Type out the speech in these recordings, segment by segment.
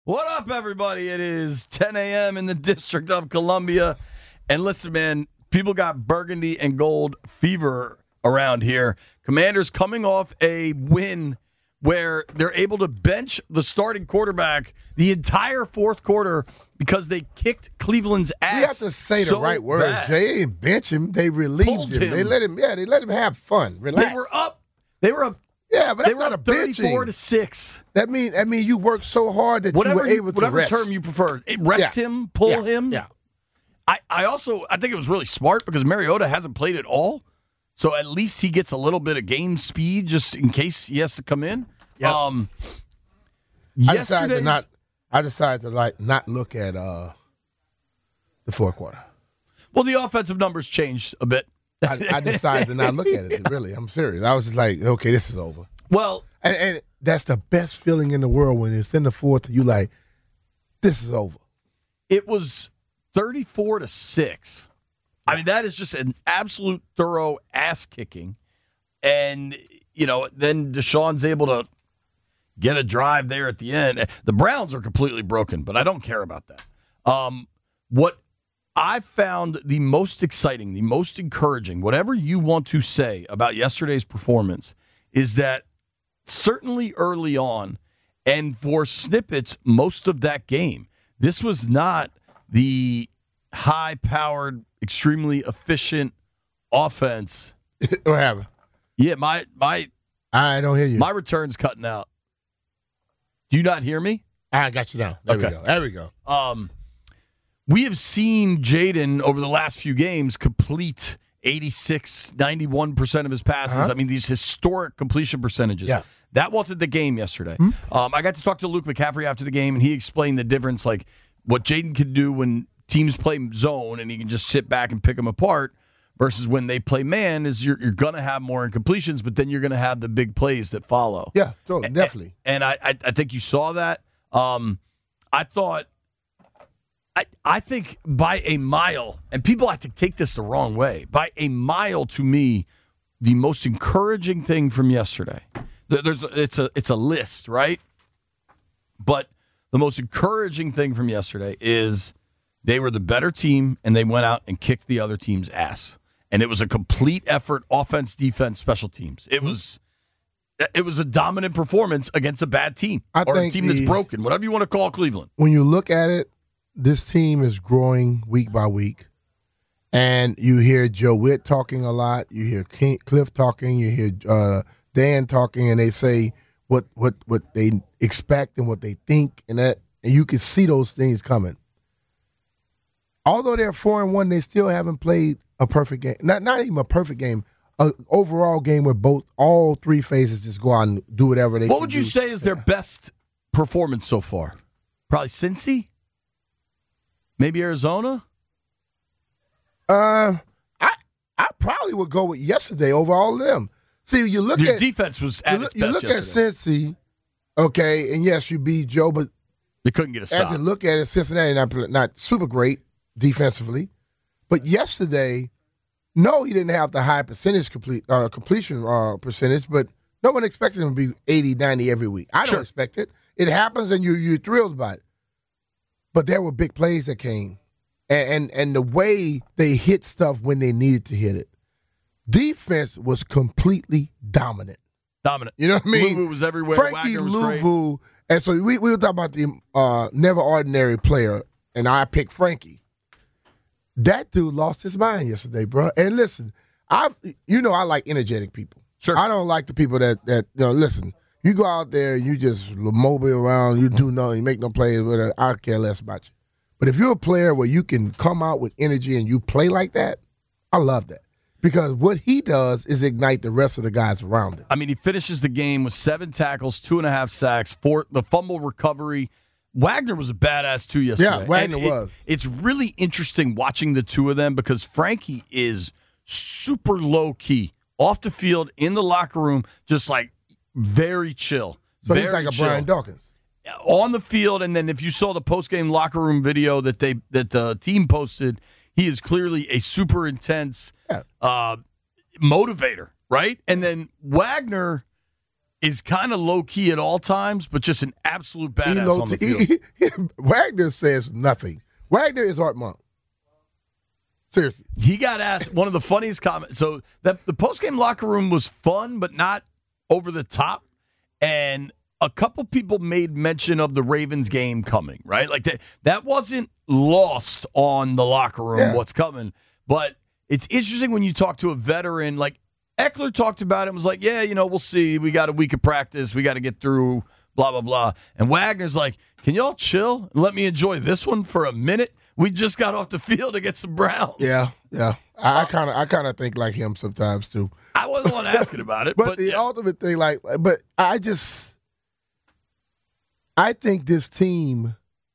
What up, everybody? It is 10 a.m. in the District of Columbia. And listen, man, people got burgundy and gold fever around here. Commanders coming off a win where they're able to bench the starting quarterback the entire fourth quarter because they kicked Cleveland's ass. You have to say the right words, bad. Jay. They didn't bench him. They relieved him. They let him have fun. Relax. They were up. Yeah, but They that's were not a up benching. 34-6. That mean you worked so hard that you were able to whatever rest. term you prefer. Rest him, pull him. Yeah. I think it was really smart because Mariota hasn't played at all. So at least he gets a little bit of game speed just in case he has to come in. Yep. I decided to not look at the fourth quarter. Well, the offensive numbers changed a bit. I decided to not look at it. Really, I'm serious. I was just like, okay, this is over. Well, and that's the best feeling in the world when it's in the fourth. You like, this is over. it was 34-6. I mean, that is just an absolute thorough ass kicking. And, then Deshaun's able to get a drive there at the end. The Browns are completely broken, but I don't care about that. What I found the most exciting, the most encouraging, whatever you want to say about yesterday's performance, is that certainly early on, and for snippets most of that game, this was not the high-powered, extremely efficient offense. What happened? Yeah, I don't hear you. My return's cutting out. Do you not hear me? I got you now. There we go. We have seen Jaden over the last few games complete 86, 91% of his passes. Uh-huh. I mean, these historic completion percentages. Yeah. That wasn't the game yesterday. Mm-hmm. I got to talk to Luke McCaffrey after the game, and he explained the difference, like what Jaden can do when teams play zone and he can just sit back and pick them apart versus when they play man is you're going to have more incompletions, but then you're going to have the big plays that follow. Yeah, totally, definitely. And I think you saw that. I think by a mile, and people have to take this the wrong way, by a mile to me, the most encouraging thing from yesterday, it's a list, right? But the most encouraging thing from yesterday is they were the better team, and they went out and kicked the other team's ass. And it was a complete effort, offense, defense, special teams. It was a dominant performance against a bad team or a team that's broken, whatever you want to call Cleveland. When you look at it, this team is growing week by week. And you hear Joe Witt talking a lot. You hear Cliff talking. You hear Dan talking, and they say what they expect and what they think, and you can see those things coming. Although they're 4-1, they still haven't played a perfect game. Not even a perfect game. An overall game where all three phases just go out and do whatever they. What would you say is their best performance so far? Probably Cincy? Maybe Arizona? I probably would go with yesterday over all of them. See, you look Your at defense was at its best you look yesterday. at Cincy, okay, and yes, you beat Joe, but They couldn't get a stop. as you look at it, Cincinnati not super great defensively, but yesterday, no, he didn't have the high completion percentage, but no one expected him to be 80, 90 every week. I don't expect it. It happens, and you're thrilled by it. But there were big plays that came, and the way they hit stuff when they needed to hit it. Defense was completely dominant. You know what I mean? Louvu was everywhere. Frankie Wagner was Louvu. And so we were talking about the never ordinary player, and I picked Frankie. That dude lost his mind yesterday, bro. And listen, I like energetic people. Sure. I don't like the people that listen, you go out there, you just mobile around, you do nothing, you make no plays, whatever. I care less about you. But if you're a player where you can come out with energy and you play like that, I love that. Because what he does is ignite the rest of the guys around him. I mean, he finishes the game with 7 tackles, 2.5 sacks, 4 the fumble recovery. Wagner was a badass too yesterday. Yeah, Wagner was. It's really interesting watching the two of them because Frankie is super low key off the field in the locker room, just like very chill. So very he's like a chill. Brian Dawkins. On the field, and then if you saw the post-game locker room video that the team posted, he is clearly a super intense motivator, right? And then Wagner, is kind of low-key at all times, but just an absolute badass on the field. Wagner says nothing. Wagner is Art Monk. Seriously. He got asked one of the funniest comments. So the post-game locker room was fun, but not over the top. And a couple people made mention of the Ravens game coming, right? Like that wasn't lost on the locker room, what's coming. But it's interesting when you talk to a veteran. Like Eckler talked about it and was like, yeah, we'll see. We got a week of practice. We got to get through, blah, blah, blah. And Wagner's like, can y'all chill and let me enjoy this one for a minute? We just got off the field to get some Browns. Yeah. I kind of think like him sometimes too. I wasn't the one asking about it, but the ultimate thing, I think this team,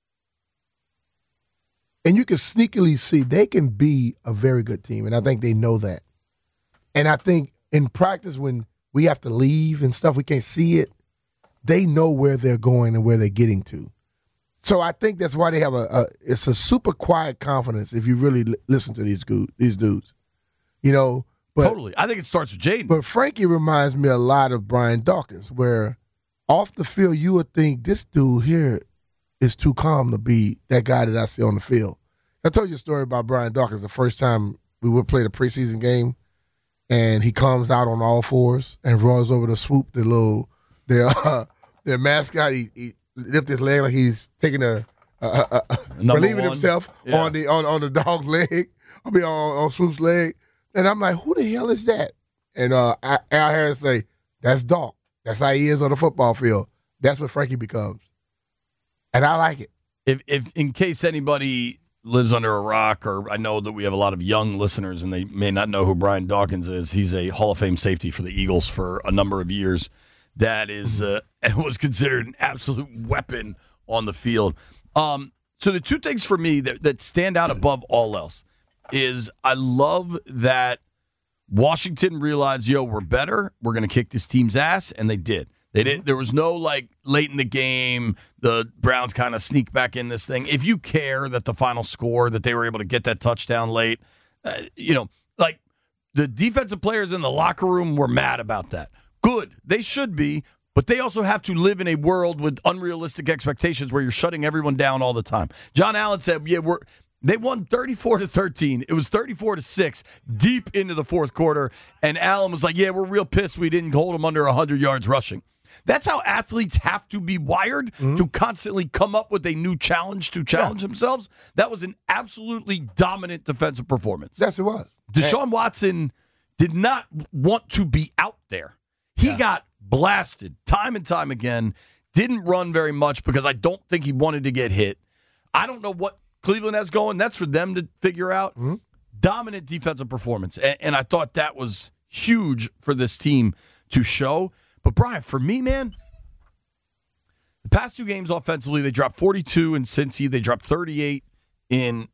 and you can sneakily see they can be a very good team, and I think they know that. And I think in practice when we have to leave and stuff, we can't see it. They know where they're going and where they're getting to. So I think that's why they have it's a super quiet confidence if you really listen to these dudes. But, totally. I think it starts with Jaden. But Frankie reminds me a lot of Brian Dawkins, where off the field you would think this dude here is too calm to be that guy that I see on the field. I told you a story about Brian Dawkins the first time we would play the preseason game, and he comes out on all fours and runs over to swoop their mascot. He lifts his leg like he's taking relieving himself on the dog's leg. On Swoop's leg. And I'm like, who the hell is that? And Al Harris say, that's Dawk. That's how he is on the football field. That's what Frankie becomes. And I like it. If in case anybody lives under a rock, or I know that we have a lot of young listeners and they may not know who Brian Dawkins is, he's a Hall of Fame safety for the Eagles for a number of years. That is was considered an absolute weapon on the field. So the two things for me that stand out above all else is I love that Washington realized, we're better. We're going to kick this team's ass, and they did. They did. There was no, late in the game, the Browns kind of sneak back in this thing. If you care that the final score, that they were able to get that touchdown late, the defensive players in the locker room were mad about that. Good. They should be, but they also have to live in a world with unrealistic expectations where you're shutting everyone down all the time. John Allen said, they won 34-13. It was 34-6 deep into the fourth quarter, and Allen was like, we're real pissed we didn't hold them under 100 yards rushing. That's how athletes have to be wired to constantly come up with a new challenge to challenge themselves. That was an absolutely dominant defensive performance. Yes, it was. Deshaun Watson did not want to be out there. He got blasted time and time again, didn't run very much because I don't think he wanted to get hit. I don't know what Cleveland has going. That's for them to figure out. Dominant defensive performance. And I thought that was huge for this team to show. But, Brian, for me, man, the past two games offensively, they dropped 42 in Cincy. They dropped 38 in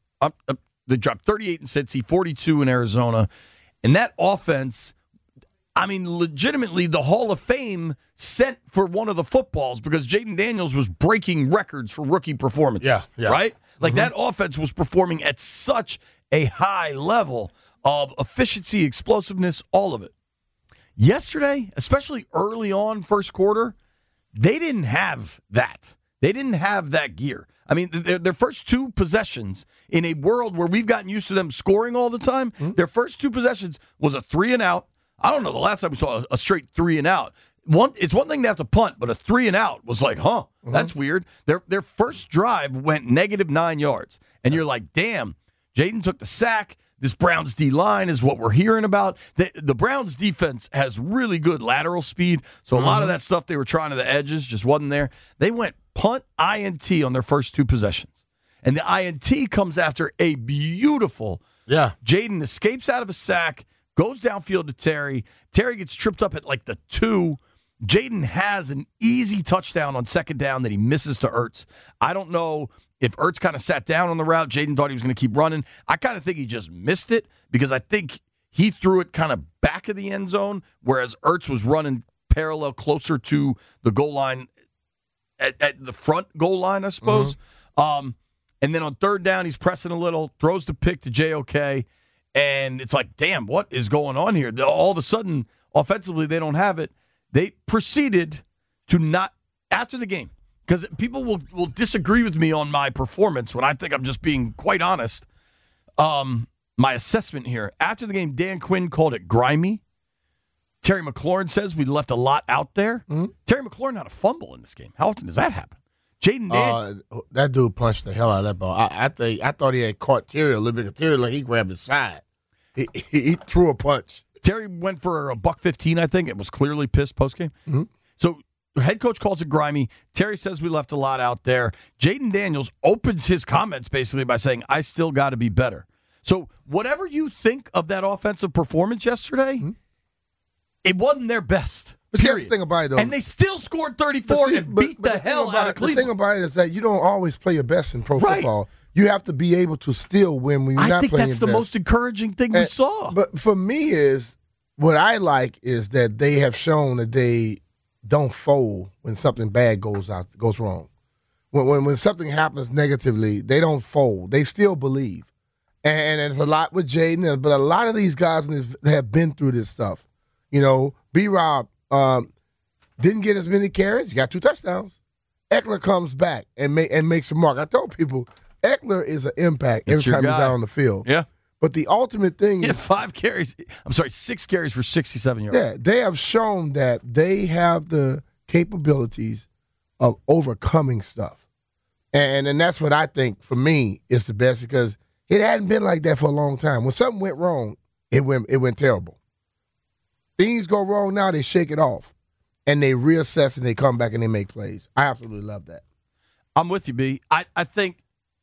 Cincy, 42 in Arizona. And that offense, legitimately, the Hall of Fame sent for one of the footballs because Jaden Daniels was breaking records for rookie performances, right? That offense was performing at such a high level of efficiency, explosiveness, all of it. Yesterday, especially early on, first quarter, they didn't have that. They didn't have that gear. Their first two possessions in a world where we've gotten used to them scoring all the time, their first two possessions was a 3-and-out. I don't know the last time we saw a straight 3-and-out. It's one thing to have to punt, but a 3-and-out was like, that's weird. Their first drive went -9 yards. And you're like, damn, Jaden took the sack. This Browns D-line is what we're hearing about. The Browns defense has really good lateral speed, so a lot of that stuff they were trying to the edges just wasn't there. They went punt INT on their first two possessions. And the INT comes after a beautiful Jaden escapes out of a sack, goes downfield to Terry. Terry gets tripped up at the 2. Jaden has an easy touchdown on second down that he misses to Ertz. I don't know if Ertz kind of sat down on the route. Jaden thought he was going to keep running. I kind of think he just missed it because I think he threw it kind of back of the end zone, whereas Ertz was running parallel closer to the goal line at the front goal line, I suppose. And then on third down, he's pressing a little, throws the pick to JOK, and it's like, damn, what is going on here? All of a sudden, offensively, they don't have it. They proceeded to not, after the game, because people will disagree with me on my performance when I think I'm just being quite honest. My assessment here, after the game, Dan Quinn called it grimy. Terry McLaurin says we left a lot out there. Mm-hmm. Terry McLaurin had a fumble in this game. How often does that happen? Jaden Daniels. That dude punched the hell out of that ball. I thought he had caught Terry a little bit. Terry, like he grabbed his side. He threw a punch. Terry went for a $115, I think. It was clearly pissed postgame. Mm-hmm. So head coach calls it grimy. Terry says we left a lot out there. Jaden Daniels opens his comments basically by saying, I still got to be better. So whatever you think of that offensive performance yesterday, it wasn't their best. But that's the thing about it, though. And they still scored 34 and beat the hell out of Cleveland. The thing about it is that you don't always play your best in pro football. You have to be able to still win when you're not playing. I think that's the most encouraging thing we saw. But for me is, what I like is that they have shown that they don't fold when something bad goes wrong. When something happens negatively, they don't fold. They still believe. And there's a lot with Jaden, but a lot of these guys have been through this stuff. You know, B-Rob didn't get as many carries. He got 2 touchdowns. Eckler comes back and makes a mark. I told people, Eckler is an impact every time he's out on the field. Yeah. But the ultimate thing is 6 carries for 67 yards. Yeah, they have shown that they have the capabilities of overcoming stuff. And that's what I think, for me, is the best, because it hadn't been like that for a long time. When something went wrong, it went terrible. Things go wrong now, they shake it off. And they reassess and they come back and they make plays. I absolutely love that. I'm with you, B. I think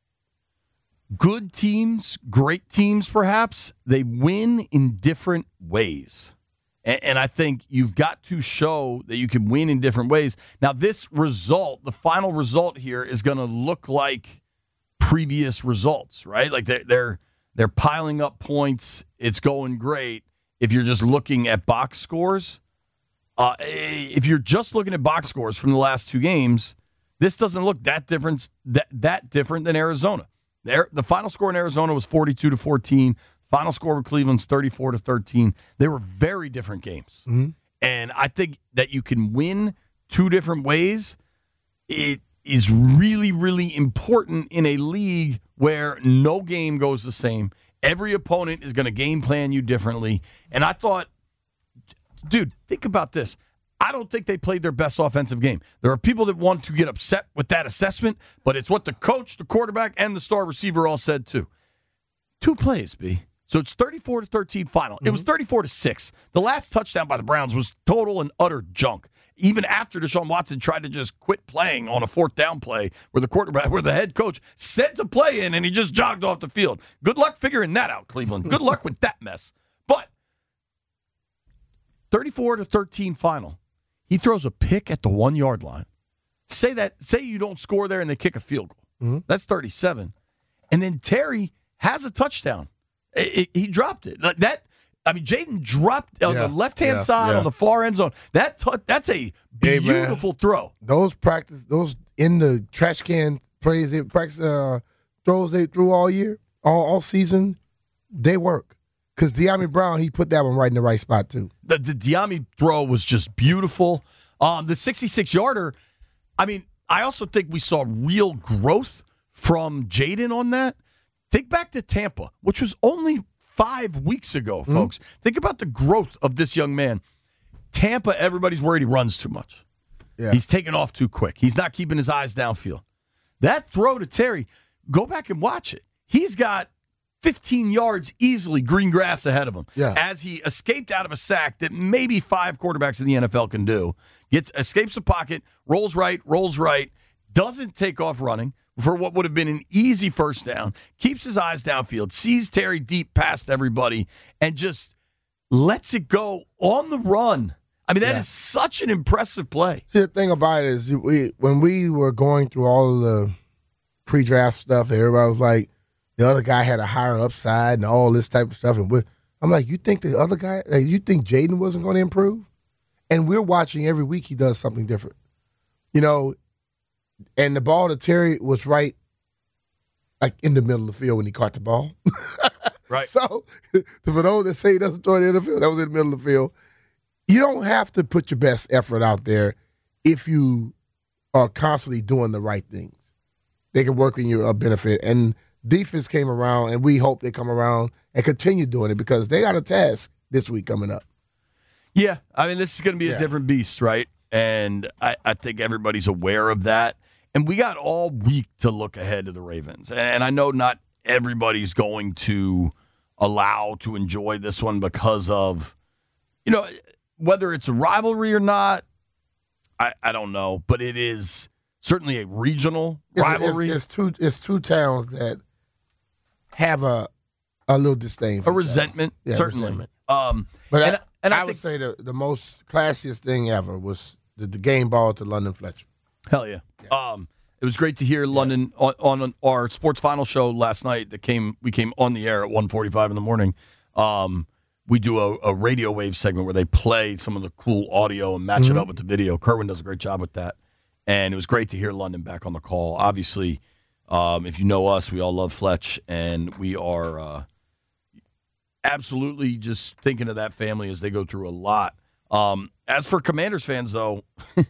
good teams, great teams perhaps, they win in different ways. And I think you've got to show that you can win in different ways. Now, this result, the final result here, is going to look like previous results, right? Like they're piling up points. It's going great. If you're just looking at box scores, if you're just looking at box scores from the last 2 games, this doesn't look that different than Arizona. The final score in Arizona was 42-14. Final score with Cleveland's 34-13. They were very different games. Mm-hmm. And I think that you can win 2 different ways. It is really, really important in a league where no game goes the same. Every opponent is going to game plan you differently. And I thought, dude, think about this. I don't think they played their best offensive game. There are people that want to get upset with that assessment, but it's what the coach, the quarterback, and the star receiver all said too. 2 plays, B. So it's 34-13 final. Mm-hmm. It was 34-6. The last touchdown by the Browns was total and utter junk. Even after Deshaun Watson tried to just quit playing on a 4th down play where the head coach sent the play in and he just jogged off the field. Good luck figuring that out, Cleveland. Good luck with that mess. But 34-13 final. He throws a pick at the 1-yard line. Say you don't score there and they kick a field goal. Mm-hmm. That's 37. And then Terry has a touchdown. He dropped it. Jaden dropped on the left-hand side on the far end zone. That's a beautiful throw. Those in the trash can plays, throws they threw all year, all season, they work. Because De'Ami Brown, he put that one right in the right spot too. The De'Ami throw was just beautiful. The 66-yarder, I also think we saw real growth from Jaden on that. Think back to Tampa, which was only 5 weeks ago, folks. Think about the growth of this young man. Tampa, everybody's worried he runs too much. Yeah. He's taking off too quick. He's not keeping his eyes downfield. That throw to Terry, go back and watch it. He's got 15 yards easily green grass ahead of him as he escaped out of a sack that maybe 5 quarterbacks in the NFL can do. Escapes the pocket, rolls right, doesn't take off running for what would have been an easy first down, keeps his eyes downfield, sees Terry deep past everybody, and just lets it go on the run. That is such an impressive play. See, the thing about it is when we were going through all of the pre-draft stuff, everybody was like, the other guy had a higher upside and all this type of stuff. And I'm like, you think the other guy, you think Jaden wasn't going to improve? And we're watching every week he does something different. And the ball to Terry was right, like in the middle of the field when he caught the ball. Right. So for those that say he doesn't throw it in the field, that was in the middle of the field. You don't have to put your best effort out there if you are constantly doing the right things. They can work in your benefit. And defense came around, and we hope they come around and continue doing it because they got a task this week coming up. Yeah, I mean, this is going to be a different beast, right? And I think everybody's aware of that. And we got all week to look ahead to the Ravens. And I know not everybody's going to allow to enjoy this one because of, whether it's a rivalry or not, I don't know. But it is certainly a regional rivalry. It's two towns that have a little disdain for a resentment, certainly. Resentment. But I would say the most classiest thing ever was the game ball to London Fletcher. Hell yeah. It was great to hear London on our sports final show last night. We came on the air at 1:45 in the morning. We do a radio wave segment where they play some of the cool audio and match it up with the video. Kerwin does a great job with that. And it was great to hear London back on the call. Obviously, if you know us, we all love Fletch, and we are absolutely just thinking of that family as they go through a lot. As for Commanders fans, though,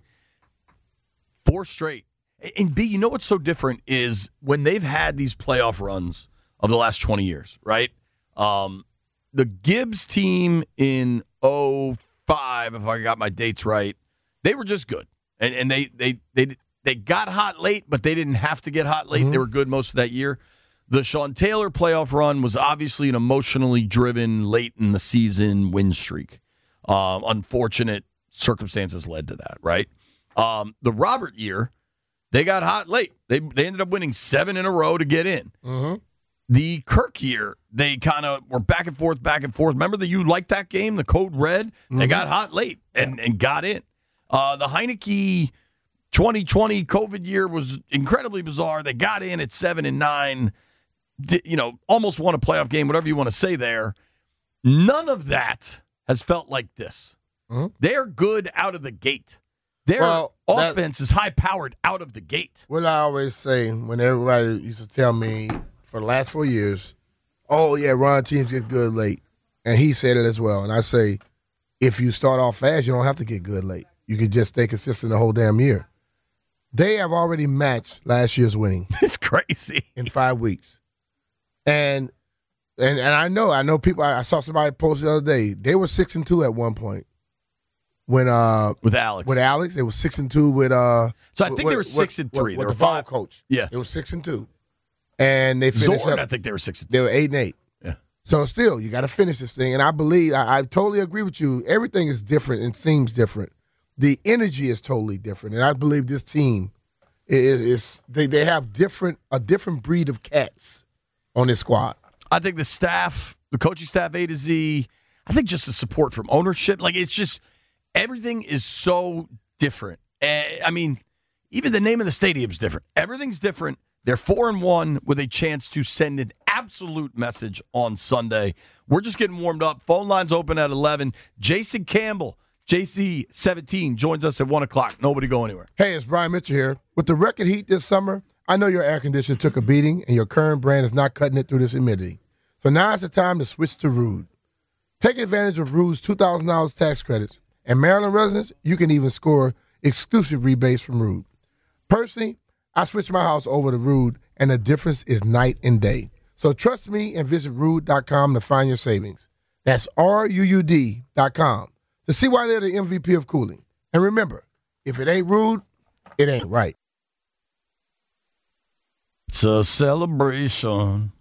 4 straight. And B, you know what's so different is when they've had these playoff runs of the last 20 years, right? The Gibbs team in 2005, if I got my dates right, they were just good. And they got hot late, but they didn't have to get hot late. Mm-hmm. They were good most of that year. The Sean Taylor playoff run was obviously an emotionally driven late in the season win streak. Unfortunate circumstances led to that, right? The Robert year, they got hot late. They ended up winning 7 in a row to get in. Mm-hmm. The Kirk year, they kind of were back and forth. Remember that you liked that game, the Code Red? Mm-hmm. They got hot late and got in. The Heineke 2020 COVID year was incredibly bizarre. They got in at 7-9, almost won a playoff game, whatever you want to say there. None of that has felt like this. Mm-hmm. They're good out of the gate. Their offense is high-powered out of the gate. What I always say when everybody used to tell me for the last 4 years, oh, yeah, Ron, teams get good late. And he said it as well. And I say, if you start off fast, you don't have to get good late. You can just stay consistent the whole damn year. They have already matched last year's winning. It's crazy. In 5 weeks. And I know people, I saw somebody post the other day, they were 6-2 at one point. With Alex. With Alex. They were 6-2 with So I think they were 6-3. With the fall coach. Yeah. They were 6-2. And they finished Zorn, I think they were 6-2. They were 8-8. Yeah. So still, you got to finish this thing. And I believe, I totally agree with you. Everything is different and seems different. The energy is totally different. And I believe this team they have a different breed of cats on this squad. I think the staff, the coaching staff A to Z, I think just the support from ownership, it's just everything is so different. I mean, even the name of the stadium is different. Everything's different. They're 4-1 with a chance to send an absolute message on Sunday. We're just getting warmed up. Phone lines open at 11. Jason Campbell, JC17, joins us at 1 o'clock. Nobody go anywhere. Hey, it's Brian Mitchell here. With the record heat this summer, I know your air conditioner took a beating and your current brand is not cutting it through this humidity. So now is the time to switch to Ruud. Take advantage of Ruud's $2,000 tax credits. And Maryland residents, you can even score exclusive rebates from Ruud. Personally, I switched my house over to Ruud, and the difference is night and day. So trust me and visit Ruud.com to find your savings. That's RUUD.com to see why they're the MVP of cooling. And remember, if it ain't Ruud, it ain't right. It's a celebration.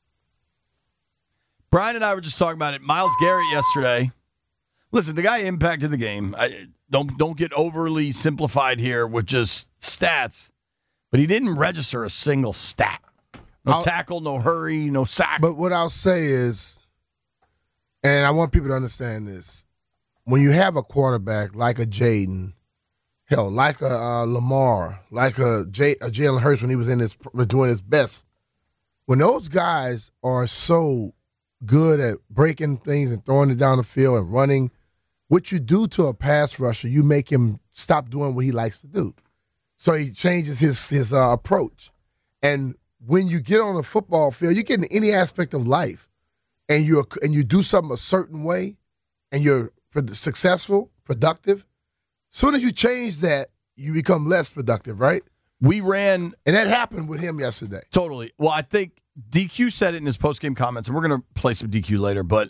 Brian and I were just talking about it. Myles Garrett yesterday. Listen, the guy impacted the game. Don't get overly simplified here with just stats, but he didn't register a single stat. No tackle, no hurry, no sack. But what I'll say is, and I want people to understand this, when you have a quarterback like a Jaden, hell, like a Lamar, like a Jalen Hurts when he was doing his best, when those guys are so good at breaking things and throwing it down the field and running, what you do to a pass rusher, you make him stop doing what he likes to do. So he changes his approach. And when you get on a football field, you get in any aspect of life, and you do something a certain way, and you're successful, productive. Soon as you change that, you become less productive, right? We ran, and that happened with him yesterday. Totally. Well, I think DQ said it in his post-game comments, and we're going to play some DQ later, but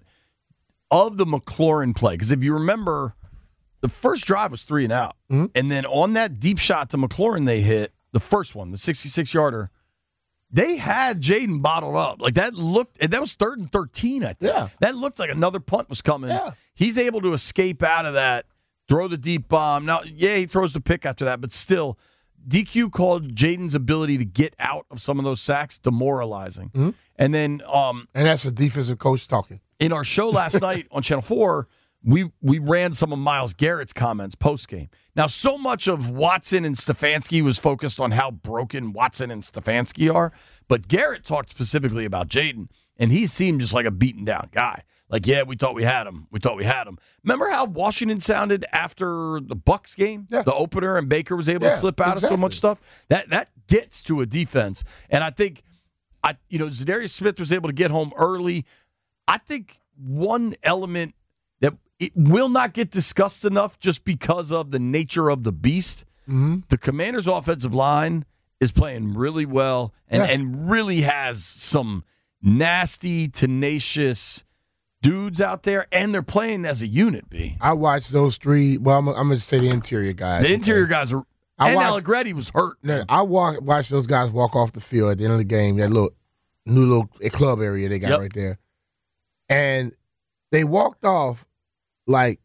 of the McLaurin play, because if you remember, the first drive was 3 and out. Mm-hmm. And then on that deep shot to McLaurin they hit, the first one, the 66-yarder, they had Jayden bottled up. Like that looked, and that was 3rd and 13, I think. Yeah. That looked like another punt was coming. Yeah. He's able to escape out of that, throw the deep bomb. Now, yeah, he throws the pick after that, but still, DQ called Jayden's ability to get out of some of those sacks demoralizing. Mm-hmm. And then and that's a defensive coach talking. In our show last night on Channel 4, we ran some of Myles Garrett's comments post-game. Now, so much of Watson and Stefanski was focused on how broken Watson and Stefanski are, but Garrett talked specifically about Jayden, and he seemed just like a beaten-down guy. Like, yeah, we thought we had him. We thought we had him. Remember how Washington sounded after the Bucs game? Yeah. The opener, and Baker was able to slip out of so much stuff? That gets to a defense. And I think, Zadarius Smith was able to get home early. I think one element that it will not get discussed enough just because of the nature of the beast, the Commanders' offensive line is playing really well and really has some nasty, tenacious dudes out there, and they're playing as a unit, B. I watched those 3. Well, I'm going to say the interior guys. The interior guys are – and Allegretti was hurt. No, I watched those guys walk off the field at the end of the game, that new little club area they got right there. And they walked off like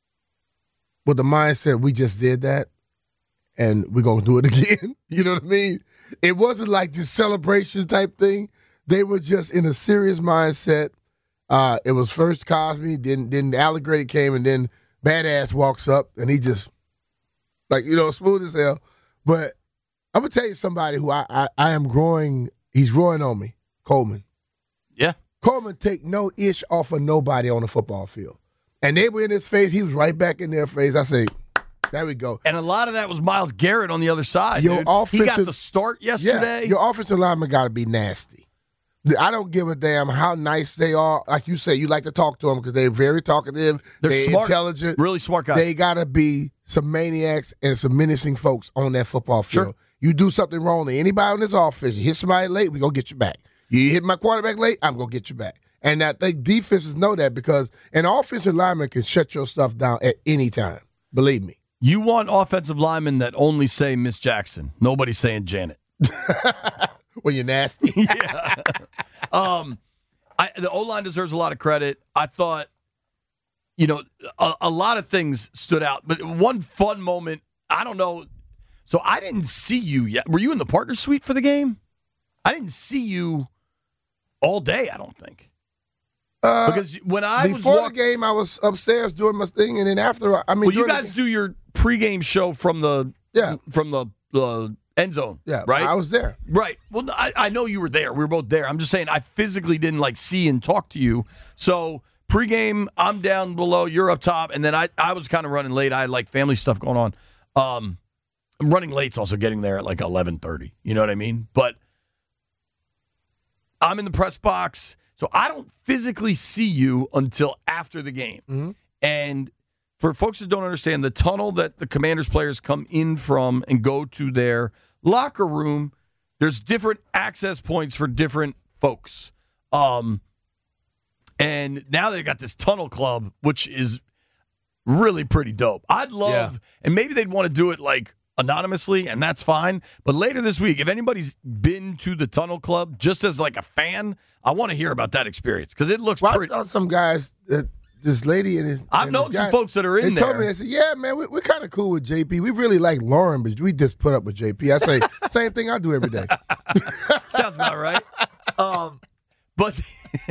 with the mindset, we just did that, and we're going to do it again. You know what I mean? It wasn't like this celebration type thing. They were just in a serious mindset. It was first Cosme, then Allegretti came, and then Badass walks up, and he just, smooth as hell. But I'm going to tell you somebody who I am growing, he's growing on me, Coleman. Yeah. Coleman take no ish off of nobody on the football field. And they were in his face. He was right back in their face. I say, there we go. And a lot of that was Myles Garrett on the other side. He got the start yesterday. Yeah, your offensive lineman got to be nasty. I don't give a damn how nice they are. Like you say, you like to talk to them because they're very talkative. They're smart, intelligent. Really smart guys. They got to be some maniacs and some menacing folks on that football field. Sure. You do something wrong to anybody on this offense, you hit somebody late, we going to get you back. You hit my quarterback late, I'm going to get you back. And I think defenses know that because an offensive lineman can shut your stuff down at any time. Believe me. You want offensive linemen that only say Miss Jackson. Nobody's saying Janet. Well, you're nasty. Yeah. The O-line deserves a lot of credit. I thought, a lot of things stood out. But one fun moment, I don't know. So I didn't see you yet. Were you in the partner suite for the game? I didn't see you all day, I don't think. Because when I was before the game, I was upstairs doing my thing, and then after, you guys do your pregame show from the end zone, right? I was there, right? Well, I know you were there. We were both there. I'm just saying, I physically didn't see and talk to you. So pregame, I'm down below, you're up top, and then I was kind of running late. I had family stuff going on. I'm running late's also getting there at 11:30. You know what I mean? But I'm in the press box. So I don't physically see you until after the game. Mm-hmm. And for folks that don't understand, the tunnel that the Commanders players come in from and go to their locker room, there's different access points for different folks. And now they've got this tunnel club, which is really pretty dope. I'd love, and maybe they'd want to do it anonymously, and that's fine. But later this week, if anybody's been to the tunnel club just as a fan, I want to hear about that experience because it looks pretty. I thought some guys, this lady and his. I've known some folks that are in there. They told me, they said, "Yeah, man, we're kind of cool with JP. We really like Lauren, but we just put up with JP." I say, same thing I do every day. Sounds about right. But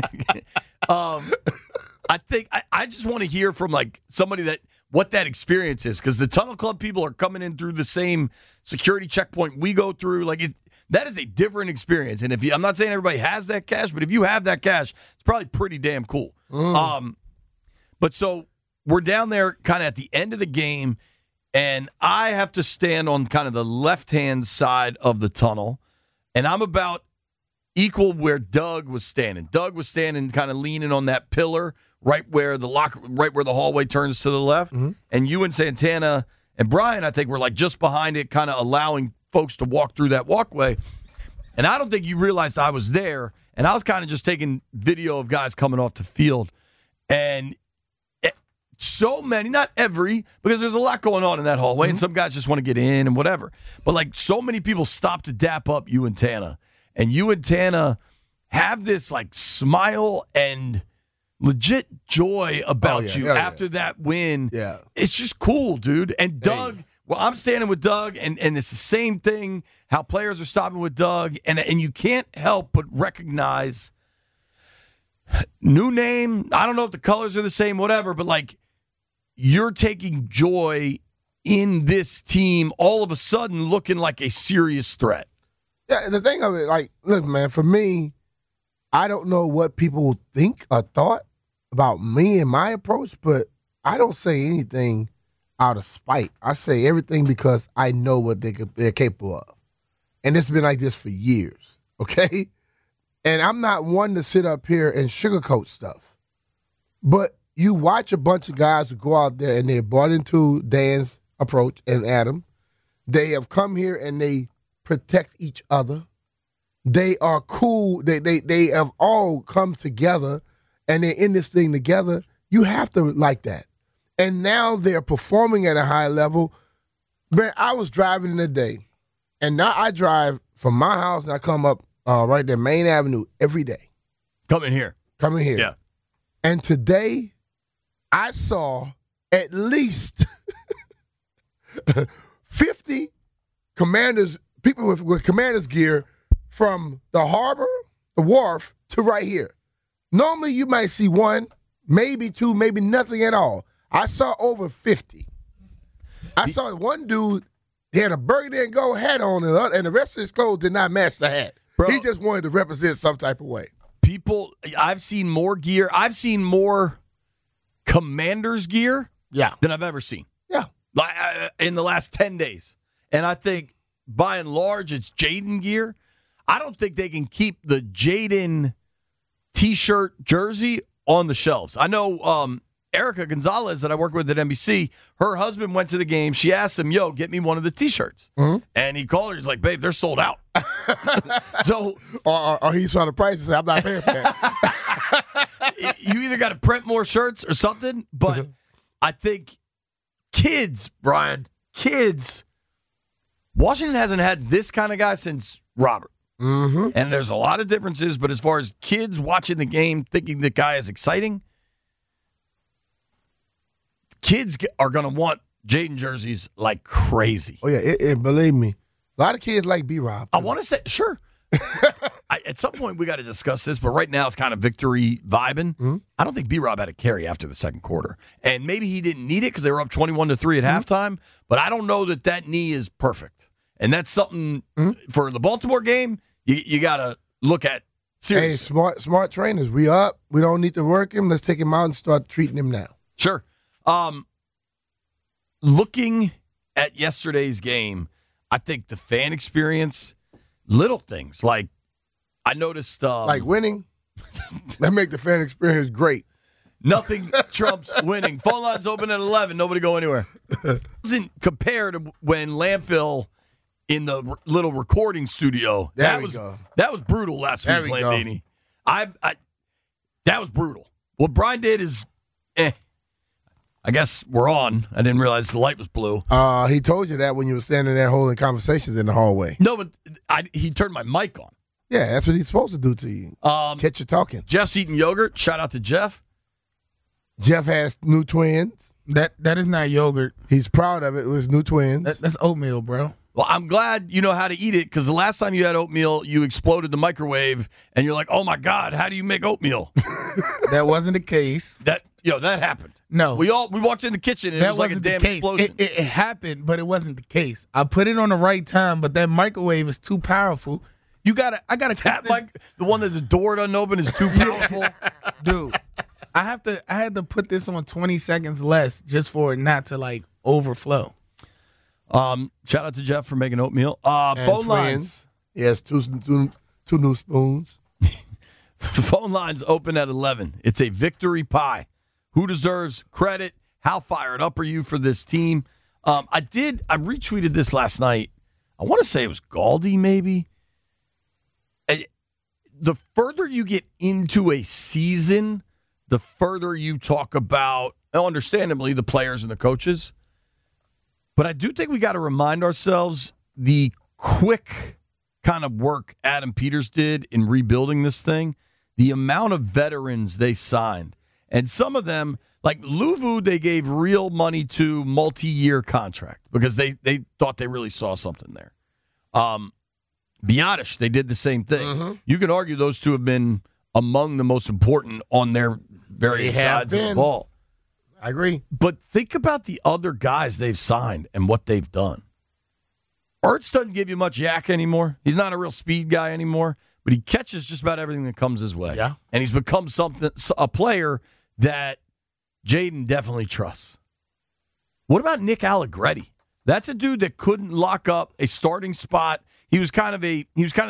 I think I just want to hear from somebody what that experience is, because the tunnel club people are coming in through the same security checkpoint we go through. That is a different experience. And I'm not saying everybody has that cash, but if you have that cash, it's probably pretty damn cool. But so we're down there kind of at the end of the game, and I have to stand on kind of the left-hand side of the tunnel, and I'm about equal where Doug was standing. Doug was standing kind of leaning on that pillar right where the hallway turns to the left. Mm-hmm. And you and Santana and Brian, I think, were like just behind it, kind of allowing folks to walk through that walkway. And I don't think you realized I was there. And I was kind of just taking video of guys coming off the field. And so many, not every, because there's a lot going on in that hallway, mm-hmm. and some guys just want to get in and whatever. But, like, so many people stop to dap up you and Tana. And you and Tana have this, like, smile and legit joy about you after that win. Yeah. It's just cool, dude. And Doug, well, I'm standing with Doug, and it's the same thing, how players are stopping with Doug. And you can't help but recognize new name. I don't know if the colors are the same, whatever, but, like, you're taking joy in this team all of a sudden looking like a serious threat. Yeah, and the thing of it, like, look, man, for me, I don't know what people think or thought about me and my approach, but I don't say anything out of spite. I say everything because I know what they're capable of. And it's been like this for years, okay? And I'm not one to sit up here and sugarcoat stuff. But you watch a bunch of guys who go out there and they're bought into Dan's approach and Adam. They have come here and they protect each other. They are cool. They have all come together and they're in this thing together. You have to like that. And now they're performing at a high level. Man, I was driving in the day, and now I drive from my house and I come up right there, Main Avenue, every day. Coming here. Yeah. And today, I saw at least 50 people with Commanders gear from the harbor, the wharf, to right here. Normally, you might see one, maybe two, maybe nothing at all. I saw over 50. I saw one dude, he had a Burgundy and Gold hat on, and the rest of his clothes did not match the hat. Bro, he just wanted to represent some type of way. I've seen more gear. I've seen more Commanders gear than I've ever seen. Yeah. In the last 10 days. And I think, by and large, it's Jaden gear. I don't think they can keep the Jaden T-shirt jersey on the shelves. I know Erica Gonzalez that I work with at NBC, her husband went to the game. She asked him, yo, get me one of the T-shirts. Mm-hmm. And he called her. He's like, babe, they're sold out. So, or he saw the price and said, I'm not paying for that. You either got to print more shirts or something, but I think Brian, Washington hasn't had this kind of guy since Robert. Mm-hmm. And there's a lot of differences, but as far as kids watching the game thinking the guy is exciting, kids are going to want Jaden jerseys like crazy. Oh, yeah, believe me. A lot of kids like B-Rob. I want to say, sure. At some point, we got to discuss this, but right now it's kind of victory vibing. Mm-hmm. I don't think B-Rob had a carry after the second quarter. And maybe he didn't need it because they were up 21-3 at halftime, but I don't know that knee is perfect. And that's something for the Baltimore game you got to look at seriously. Hey, smart trainers. We up. We don't need to work him. Let's take him out and start treating him now. Sure. Looking at yesterday's game, I think the fan experience, little things like I noticed, like winning, that make the fan experience great. Nothing trumps winning. Phone lines open at 11. Nobody go anywhere. Doesn't compare to when Lampville in the little recording studio. That was brutal last week, Landini. That was brutal. What Brian did is, I guess we're on. I didn't realize the light was blue. He told you that when you were standing there holding conversations in the hallway. No, but he turned my mic on. Yeah, that's what he's supposed to do to you. Catch you talking. Jeff's eating yogurt. Shout out to Jeff. Jeff has new twins. That is not yogurt. He's proud of it. It was new twins. That's oatmeal, bro. Well, I'm glad you know how to eat it because the last time you had oatmeal, you exploded the microwave, and you're like, "Oh my God, how do you make oatmeal?" That wasn't the case. That happened. No, we walked in the kitchen and it was like a damn explosion. It happened, but it wasn't the case. I put it on the right time, but that microwave is too powerful. I gotta that the one that the door doesn't open is too powerful, dude. I had to put this on 20 seconds less just for it not to like overflow. Shout out to Jeff for making oatmeal. Phone lines. Yes, two 2 new spoons. The phone line's open at 11. It's a victory pie. Who deserves credit? How fired up are you for this team? I retweeted this last night. I want to say it was Galdi, maybe. The further you get into a season, the further you talk about, understandably, the players and the coaches. But I do think we got to remind ourselves the quick kind of work Adam Peters did in rebuilding this thing, the amount of veterans they signed. And some of them, like Luvu, they gave real money to multi-year contract because they thought they really saw something there. Biotish, they did the same thing. Mm-hmm. You could argue those two have been among the most important on their various sides of the ball. I agree. But think about the other guys they've signed and what they've done. Ertz doesn't give you much yak anymore. He's not a real speed guy anymore, but he catches just about everything that comes his way. Yeah. And he's become a player that Jaden definitely trusts. What about Nick Allegretti? That's a dude that couldn't lock up a starting spot. He was kind of the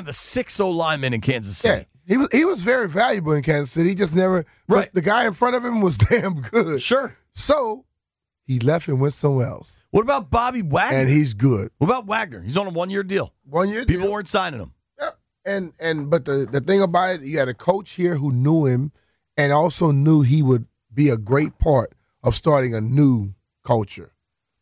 6th lineman in Kansas City. Yeah, he was very valuable in Kansas City. He just never. Right. But the guy in front of him was damn good. Sure. So he left and went somewhere else. What about Bobby Wagner? And he's good. What about Wagner? He's on a 1-year deal. 1 year. People deal. weren't signing him. Yeah. But the thing about it, you had a coach here who knew him and also knew he would be a great part of starting a new culture.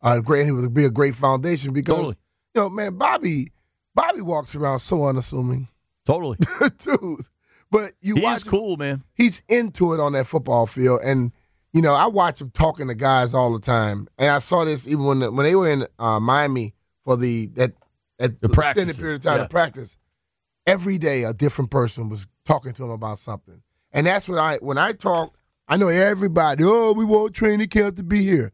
He would be a great foundation because man, Bobby walks around so unassuming. Totally. Dude. But He watch is cool, man. He's into it on that football field. And, I watch him talking to guys all the time. And I saw this even when they were in Miami for that extended period of time to practice. Every day a different person was talking to him about something. And that's what when I talk, I know everybody, we want training camp to be here.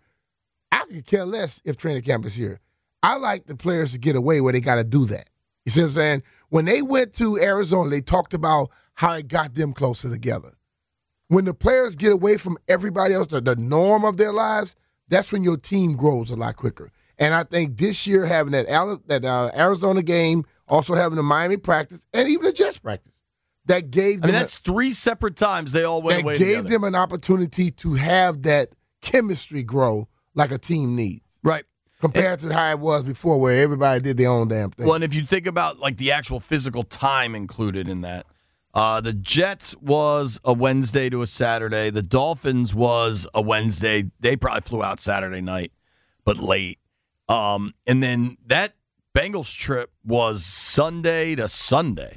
I could care less if training camp is here. I like the players to get away where they got to do that. You see what I'm saying? When they went to Arizona, they talked about how it got them closer together. When the players get away from everybody else, the norm of their lives, that's when your team grows a lot quicker. And I think this year having that Arizona game, also having the Miami practice, and even the Jets practice, that gave them. That's 3 separate times they all went away together. That together. gave them an opportunity to have that chemistry grow like a team needs. Right. Compared to how it was before where everybody did their own damn thing. Well, and if you think about like the actual physical time included in that, the Jets was a Wednesday to a Saturday. The Dolphins was a Wednesday. They probably flew out Saturday night, but late. And then that Bengals trip was Sunday to Sunday,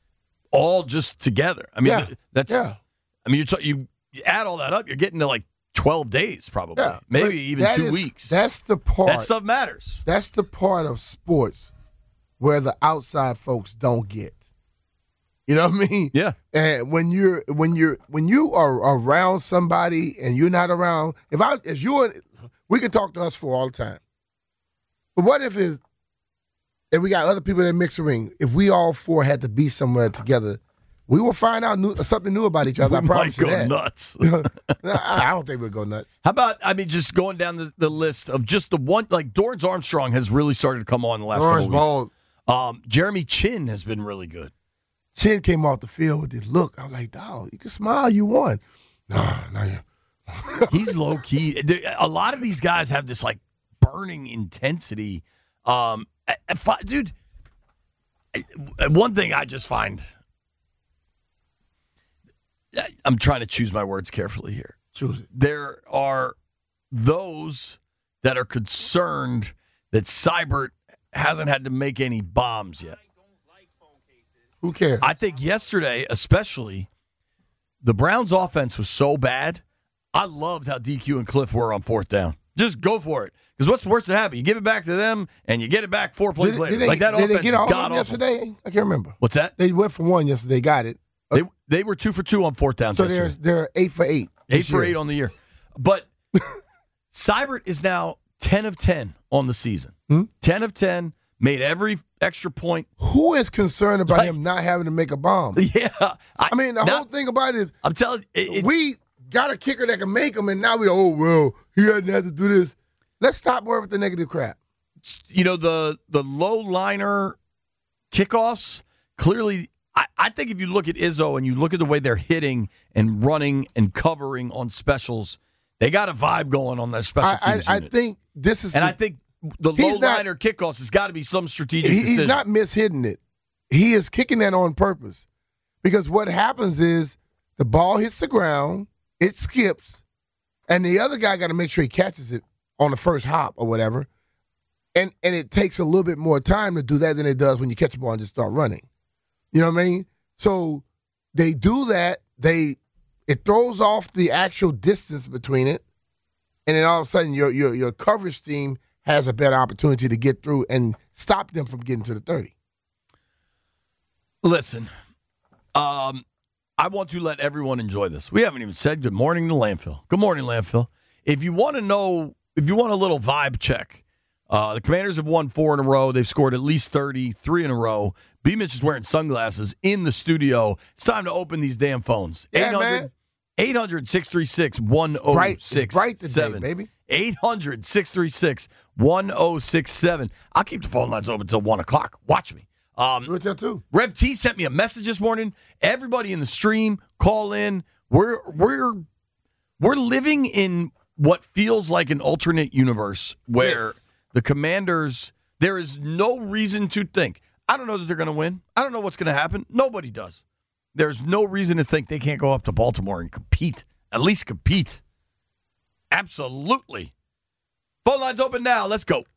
all just together. I mean, I mean, you add all that up, you're getting to like 12 days probably, maybe even 2 weeks. That's the part. That stuff matters. That's the part of sports where the outside folks don't get. You know what I mean? Yeah. And when you are around somebody and you're not around, we can talk to us for all the time. But what if we got other people that mix a ring? If we all four had to be somewhere together, we will find out something new about each other. I promise you that. We might go nuts. I don't think we'll go nuts. How about, just going down the list of just the one, like Dorrance Armstrong has really started to come on the last couple of weeks. Jeremy Chin has been really good. Chin came off the field with this look. I was like, dog, you can smile, you won. No, He's low key. A lot of these guys have this like burning intensity. Dude, one thing I just find, I'm trying to choose my words carefully here. Choose it. There are those that are concerned that Seibert hasn't had to make any bombs yet. Who cares? I think yesterday, especially, the Browns' offense was so bad. I loved how DQ and Cliff were on 4th down. Just go for it. Because what's the worst that happen? You give it back to them, and you get it back 4 plays later. Did they get all of them awful. yesterday? I can't remember. What's that? They went for 1 yesterday. Got it. They were 2 for 2 on 4th down. So they're 8 for 8. 8 for 8 on the year. But Seibert is now 10 of 10 on the season. 10 of 10, made every extra point. Who is concerned about him not having to make a bomb? Yeah. I mean, the whole thing about it is, I'm telling you, we got a kicker that can make them, and now he hadn't had to do this. Let's stop worrying with the negative crap. The low liner kickoffs, clearly I think if you look at Izzo and you look at the way they're hitting and running and covering on specials, they got a vibe going on that special teams I unit. think this is. And I think the low-liner kickoffs has got to be some strategic decision. He's not mishitting it. He is kicking that on purpose. Because what happens is the ball hits the ground, it skips, and the other guy got to make sure he catches it on the first hop or whatever. And it takes a little bit more time to do that than it does when you catch the ball and just start running. You know what I mean? So they do that. It throws off the actual distance between it, and then all of a sudden your coverage team has a better opportunity to get through and stop them from getting to the 30. Listen, I want to let everyone enjoy this. We haven't even said good morning to Landfill. Good morning, Landfill. If you want a little vibe check, the Commanders have won 4 in a row. They've scored at least 30, 3 in a row. B-Mitch is wearing sunglasses in the studio. It's time to open these damn phones. Yeah, 800-636-1067. Bright today, baby. 800-636-1067. I'll keep the phone lines open until 1 o'clock. Watch me. Do it till 2. Rev T sent me a message this morning. Everybody in the stream, call in. We're living in what feels like an alternate universe where the Commanders, there is no reason to think. I don't know that they're going to win. I don't know what's going to happen. Nobody does. There's no reason to think they can't go up to Baltimore and compete. At least compete. Absolutely. Phone lines open now. Let's go.